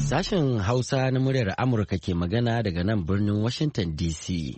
Sashen Hausa na muryar Amurka ke magana daga nan birnin Washington DC.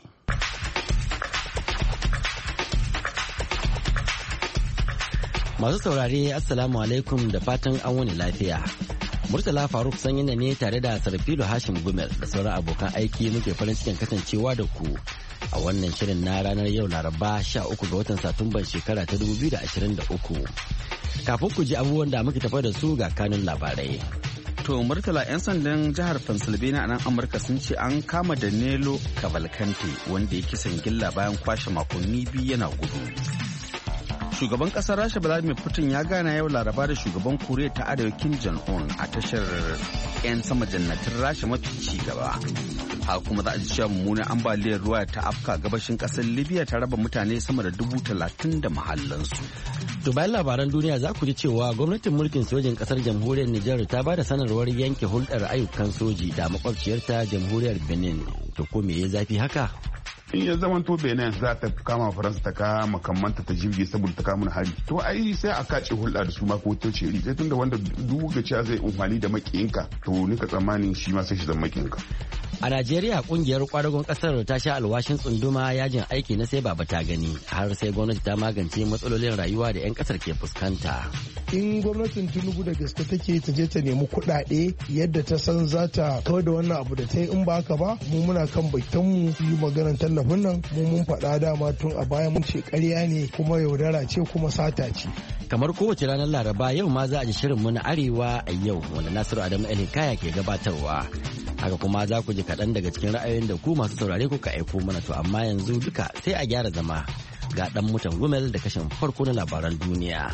Masu saurare Assalamu alaikum da fatan an wani lafiya. Murtala Faruk Sanyina ne tare da Sarfilo Hashim Gumel da sauran abokan aiki muke farin cikin kasancewa da ku a wannan shirin na ranar yau Laraba 13 ga watan Satumban shekara ta 2023. Kafin ku ji abubuwan da muke tafa da su ga kanun labarai. To Murtala 'yan sandan jihar Pennsylvania a nan Amurka sun ce an kama Danilo Cavalcante wanda ya kisan gilla bayan kwashe makonni biyu yana gudu. Shugaban kasar Rasha Vladimir Putin ya gana yau Laraba da shugaban Koriya ta Arewa Kim Jong-un a tashar 'yan sama jannatin Rasha mafi ci gaba. Haka kuma za a ji cewa mummunan ambaliyar ruwa ta afka gabashin kasar Libya ta raba mutane sama da 30,000 da mahallansu. To bayan labaran duniya za ku ji cewa gwamnatin mulkin sojin kasar jamhuriyar Nijar ta ba da sanarwar yanke hulɗar ayyukan soji da makwabciyarta jamhuriyar Benin. To ko me ya zafi haka? In ya zama to Benin za ta kama Faransa ta kama makamanta ta jirgi saboda ta kama hari. To ai sai a kace hulɗa da su ma ko ta ce sai tunda wanda duk ga cewa zai umfani da makiyinka to ni ka tsammanin shi ma sai shi zama makiyinka. A Najeriya kungiyar kwadagon kasar ta sha alwashin tsunduma yajin aiki na sai baba ta gani har sai gwamnati ta magance matsalolin rayuwa da 'yan kasar ke fuskanta. In gwamnatin Tinubu da gaske take ta je ta nemi kuɗaɗe yadda ta san za ta kawar da wannan abu da ta yi in ba haka ba mu muna kan bakinmu yi maganar tallafin nan mu mun faɗa dama tun a baya mun ce ƙarya ne kuma yaudara ce kuma sata ce. Kamar kowace ranar Laraba yau ma za a ji shirin mu na Arewa a yau wanda Nasiru Adamu Kaya ke gabatarwa. Haka kuma za ku ji kaɗan daga cikin ra'ayoyin da ku masu saurare kuka aiko mana to amma yanzu duka sai a gyara zama ga ɗan mutan Gumel da kashin farko na labaran duniya.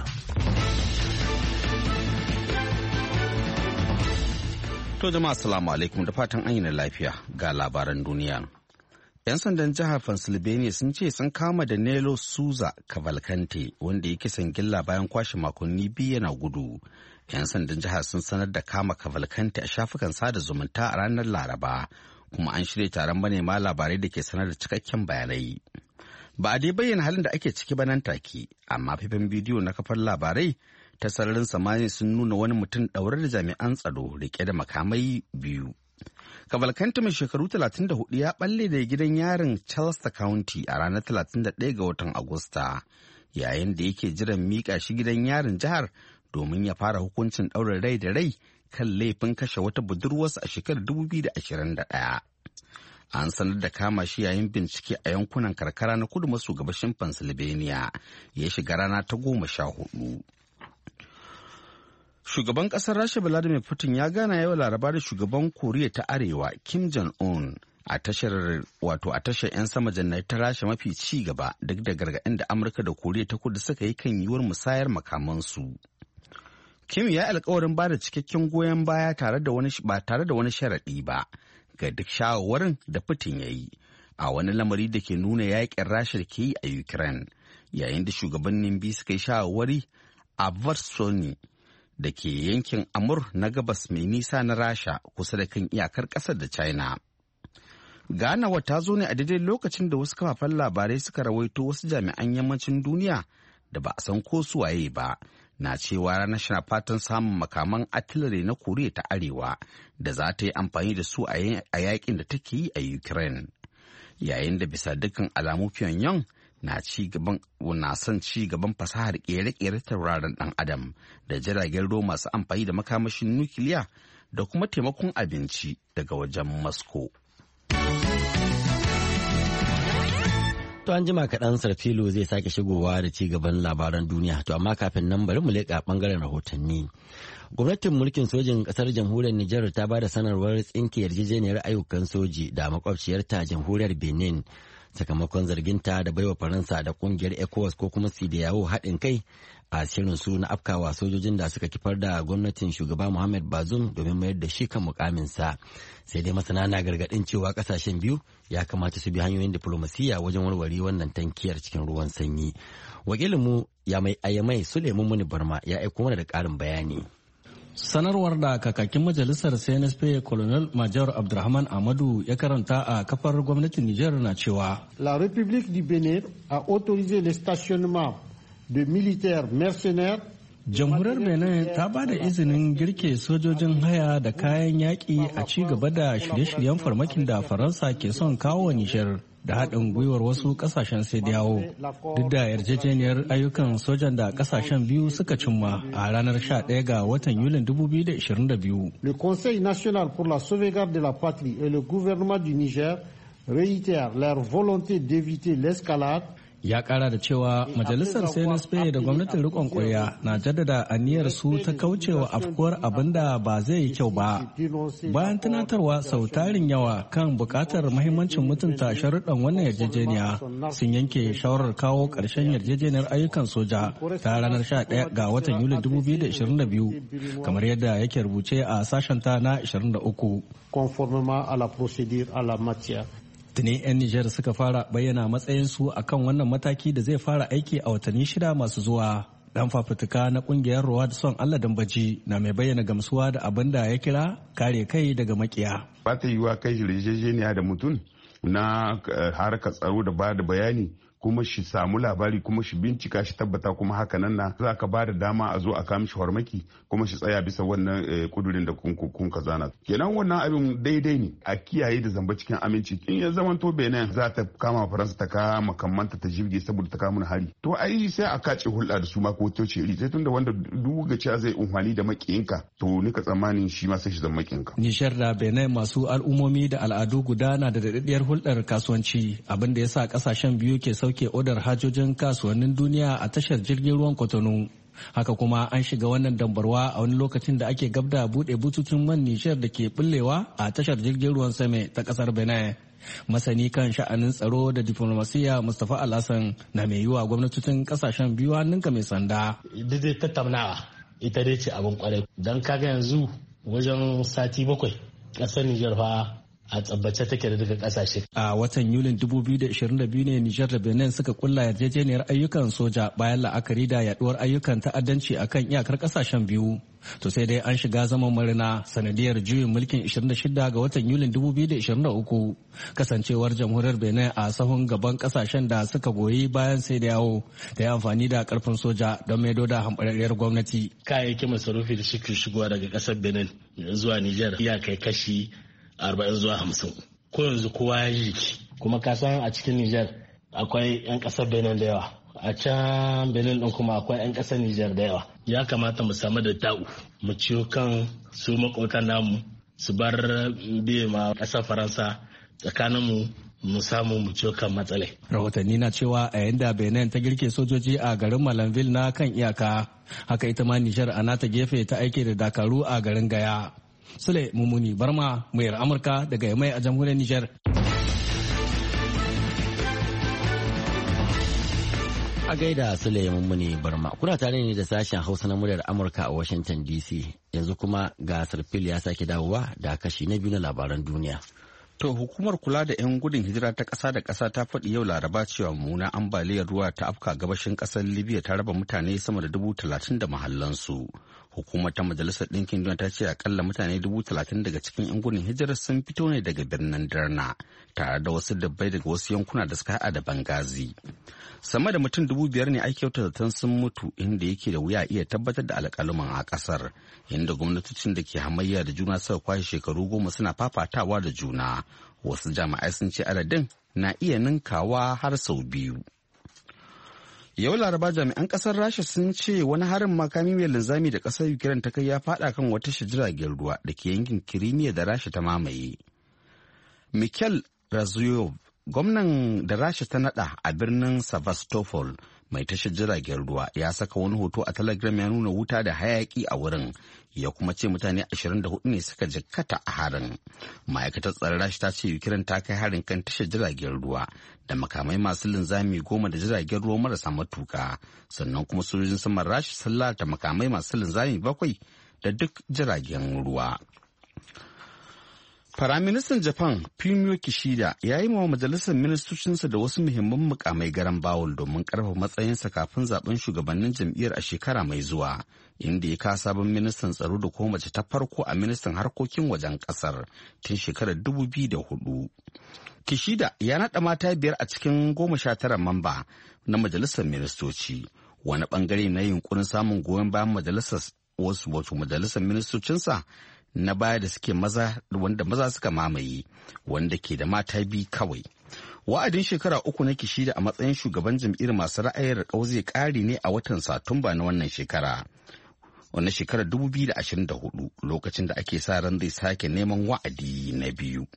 To jama'a assalamu alaikum da fatan an yi lafiya ga labaran duniya. 'Yan sandan jihar Pennsylvania sun ce sun kama Danilo Souza Cavalcante wanda ya kisan gilla bayan kwashe makonni biyu yana gudu. 'Yan sandan jihar sun sanar da kama Cavalcante a shafukan sada zumunta a ranar Laraba, kuma an shirya taron manema labarai da ke sanar da cikakken bayanai. Ba a dai bayyana halin da ake ciki ba nan take, amma faifan bidiyo na kafar labarai ta sararin samani sun nuna wani mutum ɗaure da jami'an tsaro rike da makamai biyu. Cavalcante mai shekaru 34 ya balle da gidan yarin Chester County a ranar 31 ga watan Agusta, yayin da yake jiran miƙa shi gidan yarin jihar domin ya fara hukuncin ɗaurin rai da rai kan laifin kashe wata budurwarsa a shekarar 2021. An sanar da kama shi yayin bincike a yankunan karkara na kudu maso gabashin Pennsylvania ya shiga rana ta 14. Shugaban ƙasar Rasha Vladimir Putin ya gana yau Laraba da shugaban Koriya ta Arewa Kim Jong-un a tashar 'yan sama jannatin ta Rasha mafi ci gaba duk da gargaɗin da Amurka da Koriya ta Kudu suka yi kan yiwuwar musayar makamansu. Kim ya yi alkawarin ba da cikakken goyon baya ba tare da wani sharaɗi ba ga duk shawarwarin da Putin ya yi a wani lamari da ke nuna yaƙin Rasha da ke yi a Ukraine, yayin da shugabannin biyu suka yi shawarwari a Varsony da ke yankin Amur na gabas mai nisa na Rasha kusa da kan iyakar ƙasar da China. Ganawa ta zo ne a daidai lokacin da wasu kafafen labarai suka rawaito wasu jami'an yammacin duniya da ba a san ko su waye ba na cewa ranar na fatan samun makaman artillery na Koriya ta Arewa da za ta yi amfani da su a yakin da take yi a Ukraine. Yayin da bisa dukkan alamu Pyongyang na son ci gaban fasahar kere-kere tauraron dan adam da jiragen ruwa masu amfani da makamashin nukiliya da kuma taimakon abinci daga wajen Moscow. To an jima kaɗan Sarfilo zai sake shigowa da ci gaban labaran duniya. To amma kafin nan bari mu leƙa ɓangaren rahotanni. Gwamnatin mulkin sojin ƙasar jamhuriyar Nijar ta ba da sanarwar tsinke yarjejeniyar ayyukan soji da makwabciyarta jamhuriyar Benin sakamakon zarginta da baiwa Faransa da ƙungiyar ECOWAS ko kuma CEDEAO haɗin kai a shirin su na afkawa sojojin da suka kifar da gwamnatin shugaba Muhammad Bazoum domin mayar da shi kan mukaminsa. Sai dai masana na gargaɗin cewa ƙasashen biyu ya kamata su bi hanyoyin diflomasiyya wajen warware wannan tankiyar cikin ruwan sanyi. Wakilinmu Yamai Suleiman Muni Barma ya aiko mana da ƙarin bayani. Sanarwar da kakakin majalisar CNSP Colonel Major Abdurrahman Amadu ya karanta a kafar gwamnatin Nijar na cewa La République du Bénin a autorisé le stationnement de militaires mercenaires Jamhuriyar Benin ta ba da izinin girke sojojin haya da kayan yaƙi a ci gaba da shirye-shiryen farmakin da Faransa ke son kawo wa Nijar da haɗin gwiwar wasu ƙasashen CEDEAO duk da yarjejeniyar ayyukan sojan da ƙasashen biyu suka cimma a ranar 11 ga watan Yulin 2022. Le Conseil national pour la sauvegarde de la patrie et le gouvernement du Niger réitèrent leur volonté d'éviter l'escalade. Ya kara da cewa majalisar CNSP da gwamnatin rikon kwarya na jaddada aniyar su ta kaucewa afkuwar abin da ba zai yi kyau ba. Bayan tunatarwa sau tarin yawa kan bukatar mahimmancin mutunta sharuɗan wannan yarjejeniya sun yanke shawarar kawo ƙarshen yarjejeniyar ayyukan soja ta ranar 11 ga watan Yulin 2022 kamar yadda yake rubuce a sashen ta na 23. Conformément à la procédure à la matière. Tuni 'yan Nijar suka fara bayyana matsayinsu a kan wannan mataki da zai fara aiki a watanni 6 masu zuwa. Dan fafutuka na kungiyar Ruwa da Son Allah Dambaji na mai bayyana gamsuwa da abin da ya kira kare kai daga makiya. Ba ta yiwuwa kai yarjejeniya da mutum na harkar tsaro da ba da bayani kuma shi samu labari kuma shi bincika shi tabbata kuma haka nan na za ka ba da dama a zo a kama shi farmaki kuma shi tsaya bisa wannan kudurin da kun ka zana kenan wannan abin daidai ne a kiyaye da zamba cikin aminci in ya zama to Benin za ta kama Faransa ta kama kammanta ta jirge saboda ta kama hari to ai sai a kace hulɗa da su ma ko toce iri sai tunda wanda duk ga cewa zai unhwani da makiyinka to nika tsammanin shi ma sai shi zama makiyinka. Nishar da Benin masu al'ummomi da al'adu guda na da daɗaɗɗiyar hulɗar kasuwanci abin da yasa ƙasashen biyu ke ke odar hajojin kasuwannin duniya a tashar jirgin ruwan Cotonou. Haka kuma an shiga wannan dambarwa a wani lokacin da ake gabda buɗe bututun man Nijar da ke bullewa a tashar jirgin ruwan Same ta ƙasar Benin. Masani kan sha'anin tsaro da diplomasiya Mustapha Alhassan na mai yiwa gwamnatocin ƙasashen biyu hannunka mai sanda. Duk tattaunawa ita dai ce abin kwarai don kaga yanzu wajen sati 7 ƙasar Nijar fa a tsabbace take da duka kasashe. A watan Yulin 2022 ne Nijar da Benin suka kulla yarjejeniyar ayyukan soja bayan la'akari da yaduwar ayyukan ta'addanci akan iyakar kasashen biyu. To sai dai an shiga zaman marina sanadiyar juyin mulkin 26 ga watan Yulin 2023 kasancewar jamhuriyar Benin a sahun gaban kasashen da suka goyi bayan sai da yawo da ya amfani da karfin soja don maido da hamɓararriyar gwamnati. Kayayyakin masarufi da suke shigowa daga kasar Benin zuwa Nijar ya kai kashi 40 zuwa 50 ko yanzu kowa ya yi kuma ka san a cikin Nijar akwai 'yan kasar Benin da yawa a can Benin din kuma akwai 'yan kasar Nijar da yawa ya kamata mu samu da ta'u mu ciyo kan su makotan namu su bar biye ma kasar Faransa tsakanin mu samu mu ciyo kan matsalai. Rahotanni na cewa a yayin da Benin ta girke sojoji a garin Malanville na kan iyaka haka ita ma Nijar a nata gefe ta aike da dakaru a garin Gaya. Sule Mumuni Barma, muryar Amurka daga Yamai a jamhuriyar Nijar. A gaida Sule Mumuni Barma. Kuna tare ne da sashen Hausa na muryar Amurka a Washington DC. Yanzu kuma ga Sarfil ya sake dawowa da kashi na biyu na labaran duniya. To hukumar kula da 'yan gudun hijira ta ƙasa da ƙasa ta faɗi yau Laraba cewa mummunan ambaliyar ruwa ta afka gabashin ƙasar Libya ta raba mutane sama da 30,000 da mahallansu. Hukumar ta Majalisar Ɗinkin Duniya ta ce akalla mutane 30,000 daga cikin 'yan gudun hijirar sun fito ne daga birnin Darna tare da wasu dabbai daga wasu yankuna da suka haɗa da Bangazi. Sama da mutum 5,000 ne ake kyauta zaton sun mutu inda yake da wuya iya tabbatar da alƙaluman a ƙasar inda gwamnatocin da ke hamayya da juna suka kwashe shekaru 10 suna fafatawa da juna. Wasu jami'ai sun ce adadin na iya ninkawa har sau 2. Yau Laraba jami'an kasar Rasha sun ce wani harin makami mai linzami da kasar Ukraine ta kai ya fada kan wata jiragen ruwa da ke yankin Crimea da Rasha ta mamaye. Mikhail Razuyov, gwamnan da Rasha ta nada a birnin Sevastopol mai tashar jiragen ruwa ya saka wani hoto a Telegram ya nuna wuta da hayaki a wurin ya kuma ce mutane 24 ne suka jikkata a harin. Ma'aikatar tsaron Rasha ta ce Ukraine ta kai harin kan tashar jiragen ruwa da makamai masu linzami 10 da jiragen ruwa marasa matuka sannan kuma sojojin saman Rasha sun lalata makamai masu linzami 7 da duk jiragen ruwa. Firaministan Japan Fumio Kishida ya yi wa majalisar ministocinsa da wasu muhimman mukamai garan bawul domin karfafa matsayinsa kafin zaben shugabannin jam'iyyar a shekara mai zuwa, inda ya kawo sabon ministan tsaro da kuma mace ta farko a ministan harkokin wajen kasar tun shekarar 2004. Kishida ya naɗa mata 5 a cikin 19 mamba na majalisar ministoci. wani bangare na yunkurin samun goyon bayan majalisar ministocinsa na baya da suke wanda maza suka mamaye wanda ke da mata biyu kawai. Wa'adin shekara 3 na Kishida a matsayin shugaban jam'iyyar masu ra'ayin riƙau zai ƙare ne a watan Satumba na wannan shekara. Wannan shekarar 2024 lokacin da ake sa ran zai sake neman wa'adi na biyu.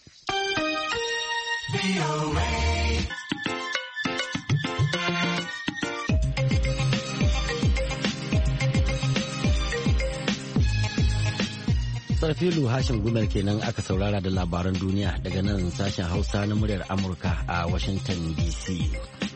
Sarfilu Hashim Gumel kenan aka saurara da labaran duniya daga nan sashen Hausa na muryar Amurka a Washington DC.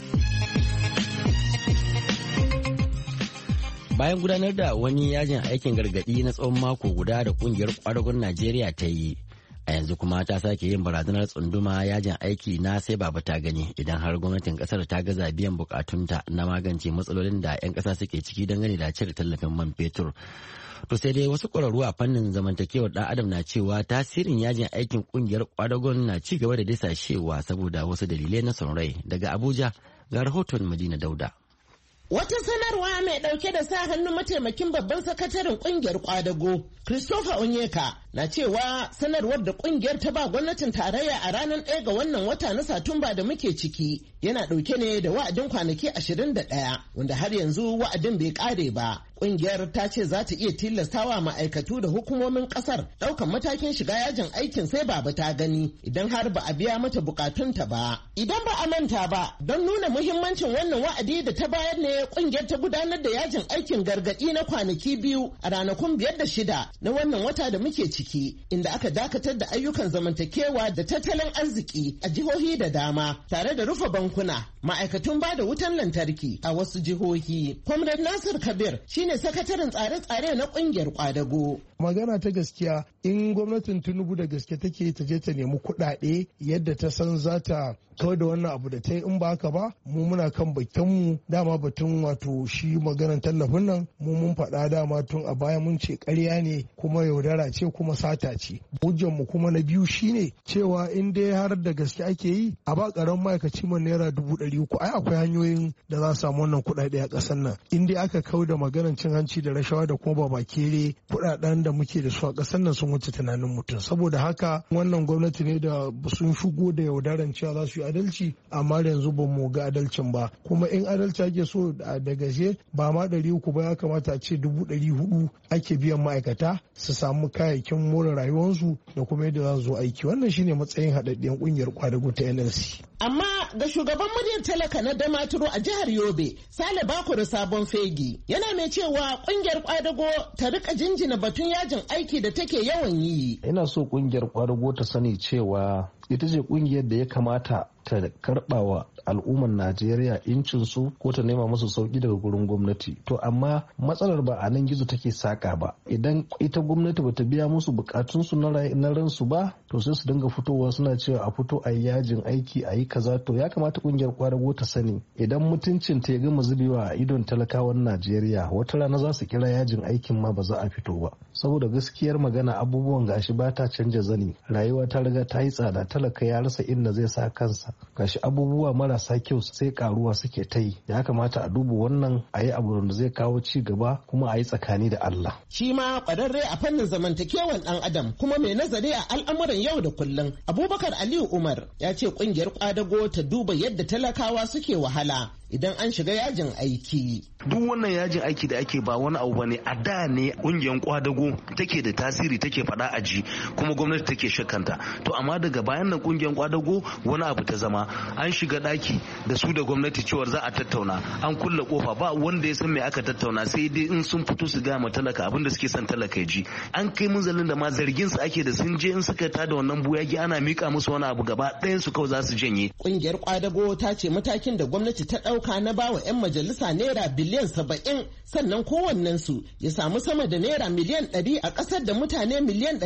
Bayan gudanar da wani yajin aikin gargadi na tsawon mako guda da kungiyar kwadagon Najeriya ta yi, a yanzu kuma ta sake yin barazanar tsunduma yajin aiki na sai baba ta gani idan har gwamnatin kasar ta gaza biyan bukatunta na magance matsalolin da 'yan kasa suke ciki dangane da cire tallafin man fetur. To sai dai wasu ƙwararru a fannin zamantakewar ɗan adam na cewa tasirin yajin aikin ƙungiyar kwadagon na ci gaba da disashewa saboda wasu dalilai na son rai. Daga Abuja ga rahoton Madina Dauda. Wata sanarwa mai ɗauke da sa hannun mataimakin babban sakataren ƙungiyar kwadago Christopher Onyeka na cewa sanarwar da ƙungiyar ta ba gwamnatin tarayya a ranar 1 ga wannan wata na Satumba da muke ciki yana ɗauke ne da wa'adin kwanaki 21 wanda har yanzu wa'adin bai ƙare ba. Ƙungiyar ta ce za ta iya tilastawa ma'aikatu da hukumomin ƙasar ɗaukan matakin shiga yajin aikin sai baba ta gani idan har ba a biya mata bukatunta ba. Idan ba a manta ba, don nuna muhimmancin wannan wa'adi da ta bayar ne ƙungiyar ta gudanar da yajin aikin gargaɗi na kwanaki 2 a ranakun 5 da 6 na wannan wata da muke ciki, inda aka dakatar da ayyukan zamantakewa da tattalin arziki a jihohi da dama tare da rufe bankuna, ma'aikatun ba da wutan lantarki a wasu jihohi. Comrade Nasir Kabir shine sakataren tsare-tsare na kungiyar kwadago. Magana ta gaskiya, in gwamnatin Tinubu da gaske take ta je ta nemi kuɗaɗe yadda ta san za ta kawai da wannan abu da ta yi, in ba haka ba mu muna kan bakinmu. Dama batun wato shi maganar tallafin nan mu mun faɗa dama tun a baya mun ce ƙarya ne kuma yaudara ce kuma sata ce. Hujjanmu kuma na biyu shine cewa in dai har da gaske ake yi a ba ƙaramin ma'aikaci man naira 300,000, ai akwai hanyoyin da za a samu wannan kuɗaɗe a ƙasar nan. In dai aka kau da maganar cin hanci da rashawa da kuma babakere, kuɗaɗen da muke da su a ƙasar nan sun wuce tunanin mutum. Saboda haka wannan gwamnati ne da sun shigo da yaudaran cewa za su yi adalci, amma yanzu ba mu ga adalcin ba. Kuma in adalci ake so da gaske ba ma 300 ba, ya kamata a ce 400 ake biyan ma'aikata su samu kayayyakin more rayuwarsu da kuma yadda za su zo aiki. Wannan shine matsayin haɗaɗɗiyar ƙungiyar kwadago ta NLC. Amma ga shugaban muryar talaka na Damaturu a jihar Yobe, Sale Bakuru Sabon Fegi, yana mai cewa ƙungiyar kwadago ta rika jinjina batun yajin aiki da take yawan yi. Ina so ƙungiyar kwadago ta sani cewa ita ce ƙungiyar da ya kamata ta karɓawa al'ummar Najeriya incinsu ko ta nema musu sauki daga gurin gwamnati. To amma matsalar ba a nan gizo take saka ba. Idan ita gwamnati ba ta biya musu bukatunsu na ransu ba, to sai su dinga fitowa suna cewa a fito a yi yajin aiki a yi kaza. To ya kamata kungiyar kwadago ta sani idan mutuncin ta ya gama zubewa a idon talakawan Najeriya, wata rana za su kira yajin aikin ma ba za a fito ba. Saboda gaskiyar magana abubuwan gashi ba ta canja zani. Rayuwa ta riga ta yi tsada, talaka ya rasa inda zai sa kansa. Gashi abubuwa marasa kyau sai karuwa suke ta yi. Ya kamata a duba wannan a yi abu da zai kawo ci gaba kuma a yi tsakani da Allah. Shi ma kwararre a fannin zamantakewan ɗan adam kuma mai nazari a al'amuran yau da kullum, Abubakar Aliyu Umar, ya ce kungiyar kwadago ta duba yadda talakawa suke wahala idan an shiga yajin aiki. Duk wannan yajin aiki da ake ba wani abu bane, a da ne kungiyar kwadago take da tasiri, take fada a ji kuma gwamnati take shakanta. To amma daga bayan nan kungiyar kwadago wani abu ta zama, an shiga daki da su da gwamnati cewar za a tattauna, an kulle kofa, ba wanda ya san me aka tattauna, sai dai in sun fito su gaya ma talaka abin da suke son talaka ya ji. An kai munzalin da ma zargin su ake da sun je in suka tada wannan buyagi ana mika musu wani abu gaba ɗayan su kawai za su janye. Kungiyar kwadago ta ce matakin da gwamnati ta ɗauka na bawa 'yan majalisa naira biliyan 70 sannan kowannensu ya samu sama da naira miliyan 100 a ƙasar da mutane miliyan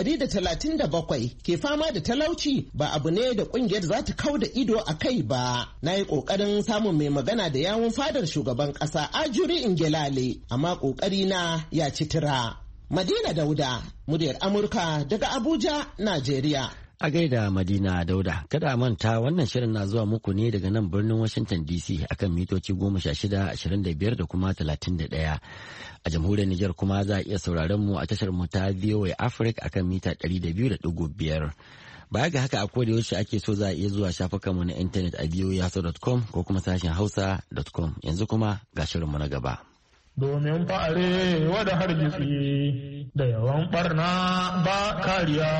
137 ke fama da talauci ba abu ne da kungiyar za ta kau da ido a kai ba. Na yi ƙoƙarin samun mai magana da yawun fadar shugaban ƙasa Ajuri Ingelale, amma ƙoƙari na ya ci tura. Madina Dauda, muryar Amurka daga Abuja, Najeriya. A gaida Madina Dauda, kada a manta wannan shirin na zuwa muku ne daga nan birnin Washington DC akan mitoci 16, 25 da kuma 31. A jamhuriyar Nijar kuma za a iya sauraron mu a tashar mu ta VOA Africa akan mita 200.5. Baya ga haka a koda yaushe ake so za a iya zuwa shafukanmu na intanet a voahausa.com ko kuma sashen hausa.com. Yanzu kuma ga shirinmu na gaba. Domin fa'are wada hargitsi da yawan barna ba kariya.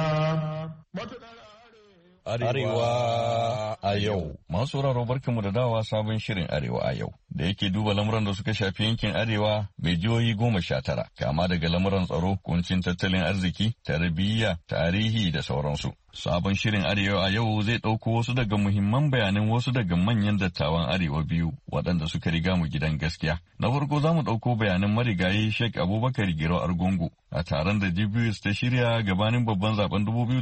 Arewa a yau. Masu sauraro barkanmu da dawa sabon shirin Arewa a yau. Da yake duba lamuran da suka shafi yankin Arewa mai jihohi 19, kama daga lamuran tsaro, kuncin tattalin arziki, tarbiyya, tarihi da sauransu. Sabon shirin Arewa a yau zai ɗauko wasu daga muhimman bayanan wasu daga manyan dattawan Arewa biyu waɗanda suka riga mu gidan gaskiya. Na farko za mu ɗauko bayanan marigayi Sheikh Abubakar Giro Argungu a taron da GBS ta shirya gabanin babban zaben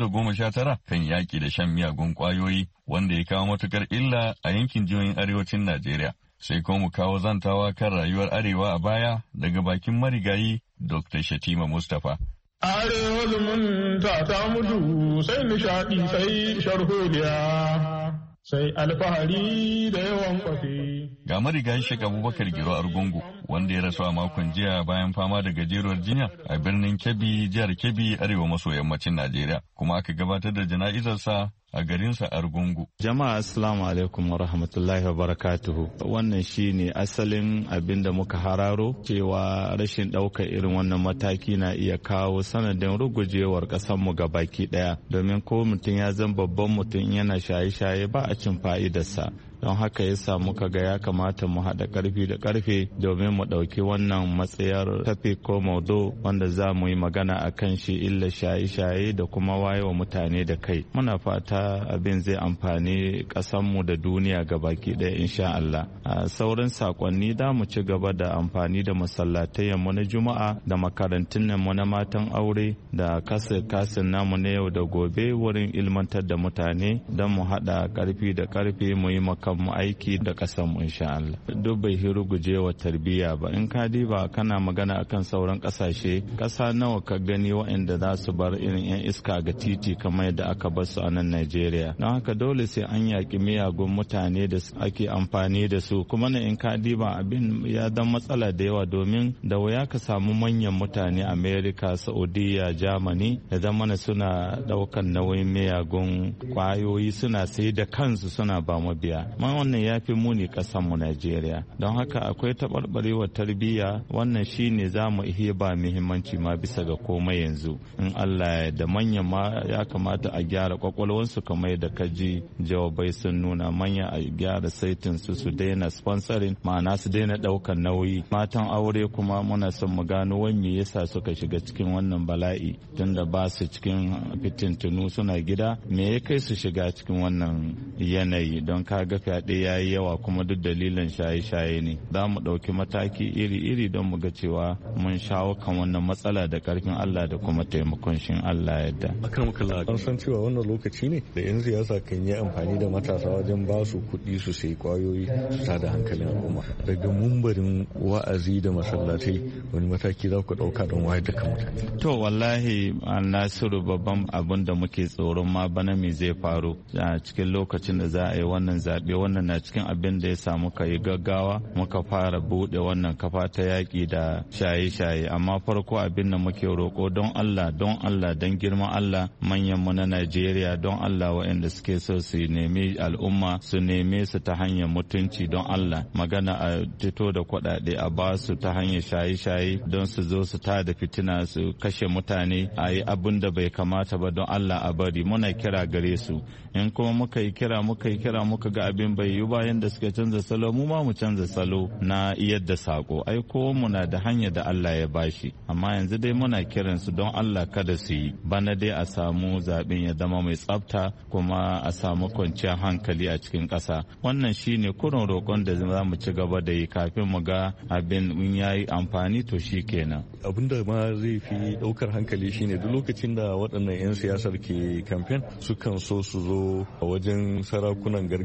2019 kan yaƙi da shan miyagun ƙwayoyi wanda ya kawo matukar illa a yankin jihohin arewacin Najeriya. Sai kuma mu kawo zantawa kan rayuwar Arewa a baya daga bakin marigayi Dr. Shatima Mustapha. Arewa zumunta ta mutu sai nishaɗi sai sharholiya sai alfahari da yawan kwafi. Ga marigayi Sheikh Abubakar Giro Argungu wanda ya rasu a makon jiya bayan fama da gajeruwar jinya a birnin Kebbi, jihar Kebbi, arewa maso yammacin Najeriya, kuma aka gabatar da jana'izarsa a garinsa Argungu. Jama'a assalamu alaikum wa rahmatullahi wa barakatuhu. Wannan shine asalin abin da muka hararo cewa rashin ɗaukar irin wannan mataki na iya kawo sanadin rugujewar ƙasarmu ga baki ɗaya, domin ko mutum ya zama babban mutum yana shaye-shaye ba a cin fa'idarsa. Don haka ya sa muka ga ya kamata mu haɗa ƙarfi da ƙarfe domin mu ɗauki wannan matsayar tafi ko maudo wanda za mu yi magana a kan shi illa shaye-shaye da kuma wayewa mutane da kai. Muna fata abin zai amfani ƙasanmu da duniya ga baki ɗaya insha Allah. A sauran sakonni da mu ci gaba da amfani da masallatayenmu na Juma'a da makarantun mu na matan aure da kasin namu na yau da gobe wurin ilmantar da mutane don mu haɗa ƙarfi da ƙarfe mu yi mu aiki da kasan mu insha Allah. Duk bai hiru gujewa tarbiyya ba. In ka diba kana magana akan sauran kasashe, kasa nawa ka gani waɗanda za su bar irin yan iska ga titi kamar yadda aka bar su a nan Najeriya. Don haka dole sai an yaƙi miyagun mutane da ake amfani da su. Kuma na in ka diba abin ya dan matsala da yawa domin da wuya ka samu manyan mutane Amerika, Saudiya, Germany da zamana suna ɗaukan nauyin miyagun kwayoyi suna sai da kansu suna ba mabiya. Ma wannan ya fi muni mu Najeriya. Don haka akwai taɓarɓarewar tarbiyya, wannan shine za mu iya ba muhimmanci ma bisa ga komai yanzu. In Allah ya da manya ma ya kamata a gyara kwakwalwansu kamar da kaji jawabai sun nuna, manya a gyara saitin su daina sponsoring, ma'ana su daina ɗaukan nauyi. Matan aure kuma muna son mu gano wani yasa suka shiga cikin wannan bala'i tunda ba su cikin fitintunu suna gida, me ya kai su shiga cikin wannan yanayi. Don kaga fyaɗe ya yi yawa kuma duk dalilin shaye-shaye ne. Za mu ɗauki mataki iri-iri don mu ga cewa mun shawo kan wannan matsala da ƙarfin Allah da kuma taimakon shin Allah yadda. Akan kalla an san cewa wannan lokaci ne da 'yan siyasa kan yi amfani da matasa wajen ba su kuɗi su sayi kwayoyi su tada hankalin al'umma. Daga mumbarin wa'azi da masallatai wani mataki za ku ɗauka don wayar da kan mutane? To wallahi Nasiru, babban abin da muke tsoron ma bana me zai faru a cikin lokacin da za a yi wannan zaɓe. Wannan na cikin abin da ya samu ka yi gaggawa muka fara buɗe wannan kafa ta yaƙi da shaye-shaye. Amma farko abin da muke roƙo don Allah don girman Allah manyan mu na Najeriya don Allah waɗanda suke so su nemi al'umma su neme su ta hanyar mutunci don Allah, magana a fito da kuɗaɗe a ba su ta hanyar shaye-shaye don su zo su tada fitina su kashe mutane a yi abin da bai kamata ba don Allah a bari. Muna kira gare su, in kuma muka yi kira muka ga abin bai yi bayan da suka canza salo, mu ma mu canza salo na yadda sako. Ai ko muna da hanya da Allah ya bashi, amma yanzu dai muna kiran su don Allah kada su yi. Bana dai a samu zaben ya zama mai tsafta kuma a samu kwanciyar hankali a cikin ƙasa. Wannan shine kurin roƙon da za mu ci gaba da yi kafin mu ga abin in yayi amfani to shi kenan. Abin da ma zai fi ɗaukar hankali shine duk lokacin da waɗannan 'yan siyasar ke kamfen sukan so su zo a wajen sarakunan gargajiya da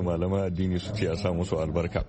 da malaman addini su ce a sa musu albarka.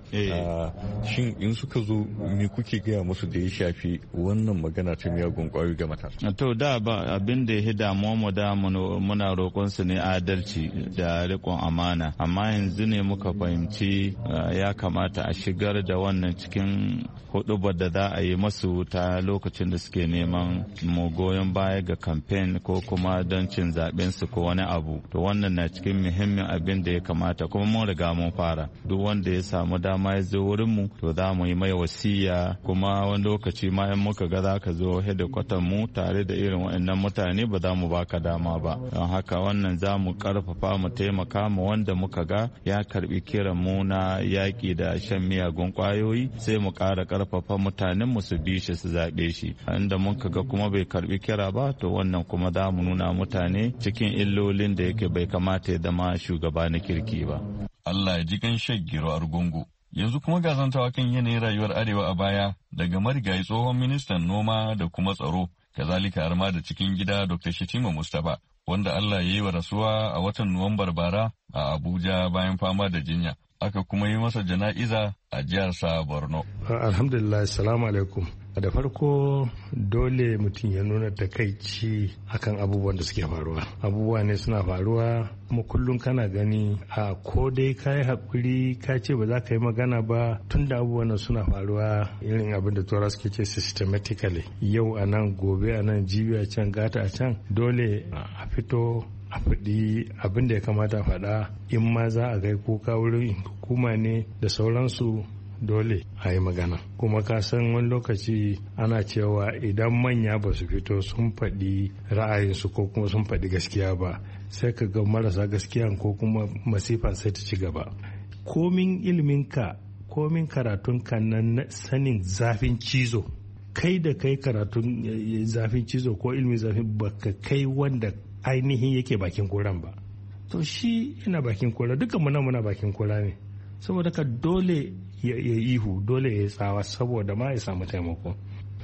Shin in suka zo me kuke gaya musu da ya shafi wannan magana ta miyagun kwayoyi ga matasa? To da ba abin da ya damuwa mu da muna roƙon su ne adalci da riƙon amana, amma yanzu ne muka fahimci ya kamata a shigar da wannan cikin hudubar da za a yi masu ta lokacin da suke neman mu goyon baya ga kamfen ko kuma don cin zaben su ko wani abu. To wannan na cikin muhimmin abin da ya kamata, kuma mun riga mun fara. Duk wanda ya samu dama ya zo wurin mu to za mu yi mai wasiya, kuma wani lokaci ma in muka ga za ka zo hedikwatar mu tare da irin waɗannan mutane ba za mu baka dama ba. Don haka wannan za mu karfafa mu taimaka mu wanda muka ga ya karbi kiran mu na yaƙi da shan miyagun kwayoyi, sai mu ƙara karfafa mutanen mu su bi shi su zaɓe shi. Inda muka ga kuma bai karbi kira ba, to wannan kuma za mu nuna mutane cikin illolin da yake bai kamata ya zama shugaba na kirki ba. Allah ya ji kan Giro Argungu. Yanzu kuma ga zantawa kan yanayin rayuwar Arewa a baya daga marigayi tsohon ministan noma da kuma tsaro, kazalika har ma da cikin gida Dr. Shetima Mustapha, wanda Allah ya yi wa rasuwa a watan Nuwambar bara a Abuja bayan fama da jinya. Aka kuma yi masa jana'iza a jihar sa Borno. Alhamdulillah, salamu alaikum. Da farko dole mutum ya nuna takaici akan abubuwan da suke faruwa. Abubuwa ne suna faruwa kuma kullum kana gani a ko dai ka yi haƙuri ka ce ba za ka yi magana ba, tun da abubuwan suna faruwa irin abin da tura suke ce systematically, yau a nan gobe a nan jibi a can gata a can, dole a fito a faɗi abin da ya kamata a faɗa. In ma za a kai kuka wurin hukuma ne da sauransu, dole a yi magana. Kuma ka san wani lokaci ana cewa idan manya ba su fito sun faɗi ra'ayinsu ko kuma sun faɗi gaskiya ba, sai ka ga marasa gaskiya ko kuma masifa sai ta ci gaba. Komin iliminka, komin karatunka na sanin zafin cizo, kai da kai karatun zafin cizo ko ilimin zafin baka kai wanda ainihin yake bakin koran ba. To shi ina bakin kora, dukkan muna bakin kora ne, saboda ka dole ya ihu, dole ya tsawa saboda ma ya samu taimako.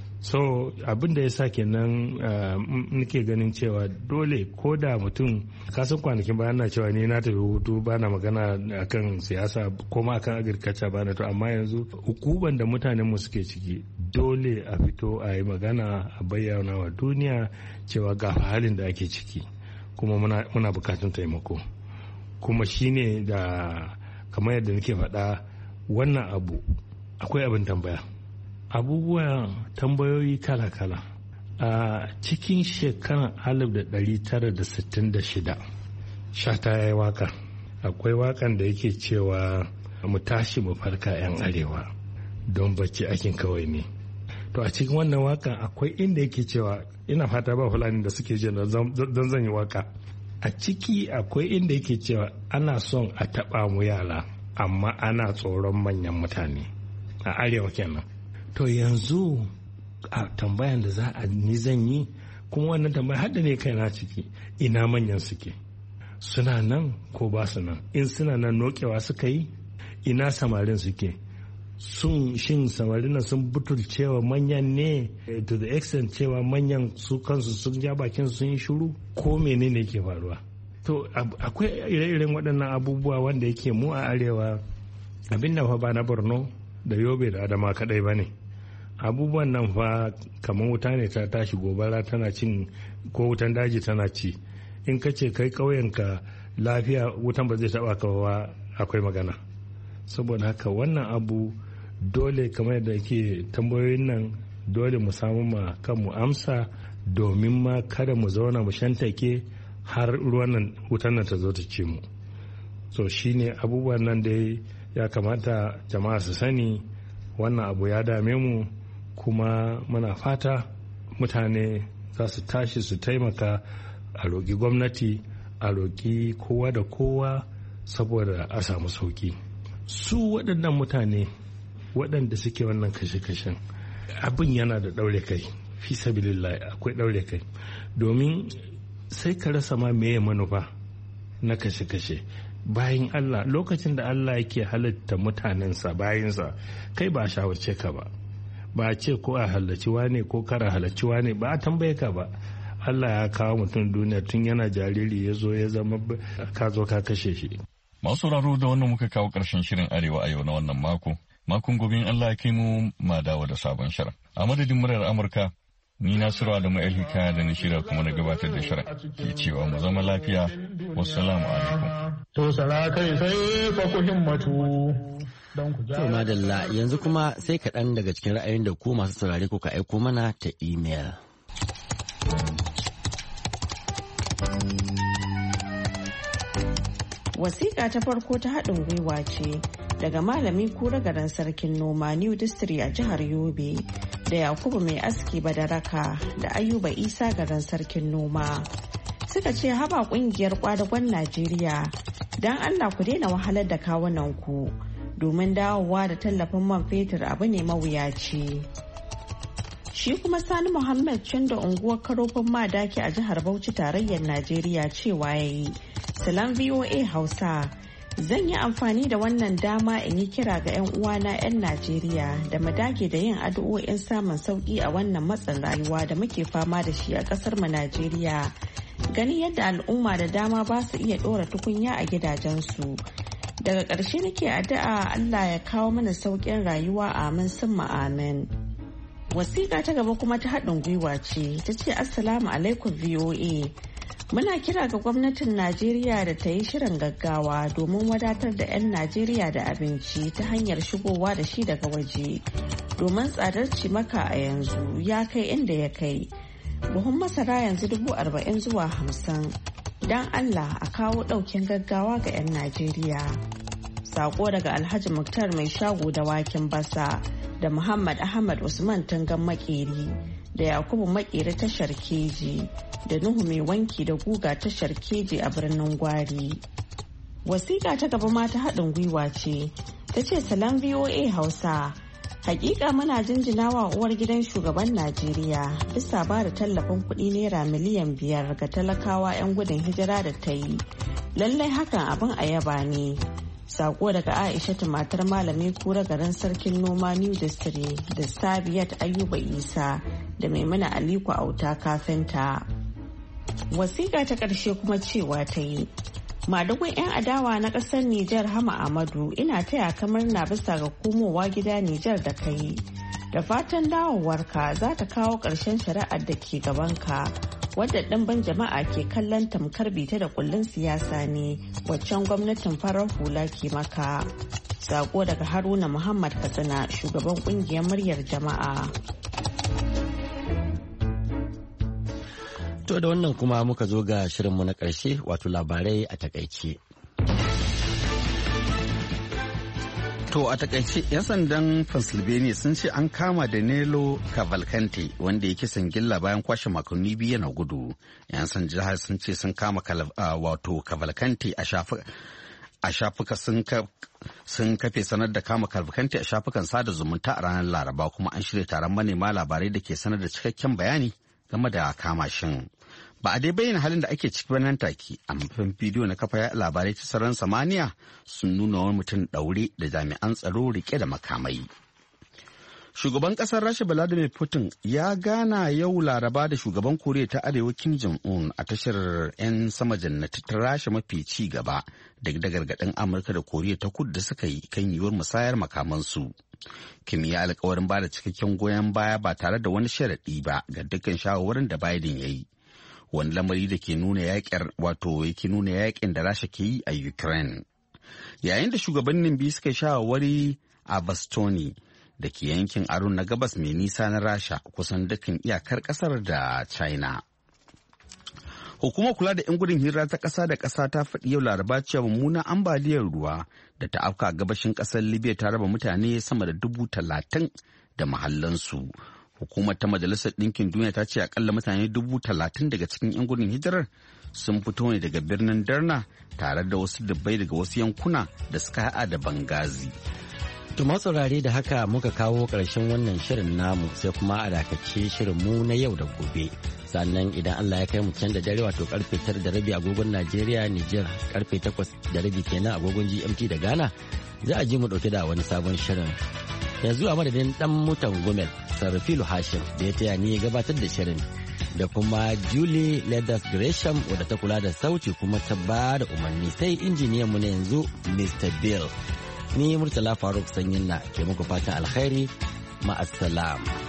So abin da ya sa kenan nake ganin cewa dole ko da mutum, kasan kwanakin bayan na cewa ni na tafi hutu ba na magana akan siyasa ko ma akan agirkaca ba na, to amma yanzu hukuban da mutanenmu suke ciki dole a fito a yi magana, a bayyana wa duniya cewa ga halin da ake ciki, kuma muna bukatun taimako. Kuma shine da kamar yadda nake faɗa, wannan abu akwai abin tambaya, abubuwan tambayoyi kala-kala. A cikin shekarar 1966 Shata ya yi waka, akwai wakan da yake cewa mu tashi mu farka 'yan arewa don bacci akin kawai ne. To a cikin wannan wakan akwai inda yake cewa, ina fata ba fulani da suke jin don zan yi waka, a ciki akwai inda yake cewa ana son a taɓa mu yara amma ana tsoron manyan mutane a arewa kenan. To yanzu a tambayan da zan yi, kuma wannan tambaya hada ne kaina ciki, ina manyan suke, suna nan ko ba su nan? In suna nan nokewa suka yi? Ina samarin suke? Shin samarin nan sun butulcewa manyan ne to the extent cewa manyan su kansu sun ja bakin sun yi shuru, ko menene ke faruwa? To akwai ire-iren waɗannan abubuwa wanda yake mu a arewa, abin da fa ba na Borno da Yobe da Adama kadai ba ne. Abubuwan nan fa kamar wuta ne ta tashi, gobara tana cin, ko wutan daji tana ci. In ka ce kai ƙauyenka lafiya, wutan ba zai taɓa ka ba, akwai magana. Saboda haka wannan abu dole, kamar yadda yake tambayoyin nan, dole mu samu ma kanmu amsa, domin ma kada mu zauna mu shantake har wutan nan ta zo ta ce mu. So shine abubuwan nan dai ya kamata jama'a su sani, wannan abu ya dame mu, kuma muna fata mutane za su tashi su taimaka, a roƙi gwamnati, a roƙi kowa da kowa, saboda a samu sauki. Su waɗannan mutane waɗanda suke wannan kashe-kashen, abin yana da ɗaure kai, fi sabilillahi akwai ɗaure kai, domin sai ka rasa ma meye manufa na kashe-kashe. Bayan Allah, lokacin da Allah yake halitta mutanensa bayinsa, kai ba a shawarce ka ba a ce ko a halarci wane ko kara halarci wane, ba a tambaye ka ba. Allah ya kawo mutum duniya tun yana jariri, ya zo ya zama, ka zo ka kashe shi. Masu sauraro da wannan muka kawo ƙarshen shirin Arewa a yau na wannan mako. Makon gobe in Allah ya kai mu ma dawo da sabon shirin. A madadin muryar Amurka, ni Nasiru Adamu Elhika da na shirya kuma na gabatar da shirin. Ke cewa mu zama lafiya. Wassalamu alaikum. To sala kai sai fa ku himmatu. To madalla yanzu kuma sai kaɗan daga cikin ra'ayin da ku masu saurare kuka aiko mana ta imel. Wasiƙa ta farko ta haɗin gwiwa ce daga malami kura garin sarkin noma New District a jihar Yobe da Yakubu mai aski Badaraka da Ayuba Isa garin sarkin noma. Suka ce haba ƙungiyar kwadagon Najeriya don Allah ku daina wahalar da kawunan ku domin dawowa da tallafin man fetur abu ne mawuyaci. Shi kuma Sani Muhammad Chindo unguwar Karofin Madaki a jihar Bauchi tarayyar Najeriya cewa yayi Salam VOA Hausa, zan yi amfani da wannan dama in yi kira ga 'yan uwana 'yan Najeriya da mu dage da yin addu'o'in samun sauki a wannan matsin rayuwa da muke fama da shi a kasar mu Najeriya. Gani yadda al'umma da dama ba su iya ɗora tukunya a gidajensu. Daga ƙarshe nake addu'a Allah ya kawo mana sauƙin rayuwa amin summa amin. Wasiƙa ta gaba kuma ta haɗin gwiwa ce, ta ce Assalamu alaikum VOA. Muna kira ga gwamnatin Najeriya da ta yi shirin gaggawa domin wadatar da 'yan Najeriya da abinci ta hanyar shigowa da shi daga waje. Domin tsadar cimaka a yanzu ya kai inda ya kai. Buhun masara yanzu 40,000 zuwa 50. Don Allah a kawo ɗaukin gaggawa ga 'yan Najeriya. Sako daga Alhaji Muktar mai shago da waken basa da Muhammad Ahmad Usman Tangan Makeri da Yakubu Makeri tashar Keji da Nuhu mai wanki da guga tashar Keji a birnin Gwari. Wasiƙa ta gaba ma ta haɗin gwiwa ce, ta ce Salam VOA Hausa. Hakika muna jinjinawa uwar gidan shugaban Najeriya bisa ba da tallafin kuɗi naira miliyan 5 ga talakawa 'yan gudun hijira da ta yi. Lallai hakan abin a yaba ne. Sako daga Aishatu matar malami kura garin sarkin noma New District da Sabiyat Ayuba Isa da Maimuna Aliko Auta kafinta. Wasiƙa ta ƙarshe kuma cewa ta yi. Madugun 'yan adawa na ƙasar Nijar Hama Amadu ina taya kamar na bisa ga komowa gida Nijar da kai. Da fatan dawowarka za ta kawo ƙarshen shari'ar da ke gabanka. Wadda ɗimbin jama'a ke kallon tamkar bita da kullun siyasa ne waccan gwamnatin farar hula ke maka. Sako daga Haruna Muhammad Katsina shugaban kungiyar muryar jama'a. To da wannan kuma muka zo ga shirinmu na ƙarshe wato labarai a takaice. To a takaice 'yan sandan Pennsylvania sun ce an kama Danilo Cavalcante wanda ya kisan gilla bayan kwashe makonni 2 yana gudu. 'Yan sandan jihar sun ce sun kama wato Cavalcante a shafuka sun kafe sanar da kama Cavalcante a shafukan sada zumunta a ranar Laraba kuma an shirya taron manema labarai da ke sanar da cikakken bayani game da kama shin. Ba a dai bayyana halin da ake ciki nan take, amma faifan bidiyo na kafa labarai ta sararin samaniya sun nuna wani mutum ɗaure da jami'an tsaro rike da makamai. Shugaban ƙasar Rasha Vladimir Putin ya gana yau Laraba da shugaban Koriya ta Arewa Kim Jong-un a tashar 'yan sama jannati ta Rasha mafi ci gaba da gargaɗin Amurka da Koriya ta Kudu da suka yi kan yiwuwar musayar makamansu. Kim ya alkawarin ba da cikakken goyon baya ba tare da wani sharaɗi ba ga dukkan shawarwarin da Biden ya yi. Wani lamari da ke nuna yake nuna yakin da Rasha ke yi a Ukraine. Yayin da shugabannin biyu suka shawarwari a Bastoni da ke yankin Arun na gabas mai nisa na Rasha kusan dukkan iyakar kasar da China. Hukumar kula da 'yan gudun hijira ta ƙasa da ƙasa ta faɗi yau Laraba cewa mummunan ambaliyar ruwa da ta afka gabashin ƙasar Libya ta raba mutane sama da 30,000 da mahallansu. Hukumar ta Majalisar Ɗinkin Duniya ta ce akalla mutane 30,000 daga cikin 'yan gudun hijirar sun fito ne daga birnin Darna tare da wasu dubbai daga wasu yankuna da suka haɗa da Bangazi. To saurare da haka muka kawo ƙarshen wannan shirin namu sai kuma a dakace shirin mu na yau da gobe. Sannan idan Allah ya kai mu can da dare wato karfe 9:30 agogon Najeriya, Nijar, karfe 8:30 kenan agogon GMT da Ghana za a ji mu dauke da wani sabon shirin. Yanzu a madadin dan mutan Gomel, Sarfilu Hashim da ya taya ni gabatar da shirin da kuma Julie Leathers Gresham wadda ta kula da sauti kuma ta ba da umarni, sai injiniyan mu na yanzu Mr. Bill. Ni Murtala Faruk Sanyin na ke muku fatan alkhairi, ma'assalam.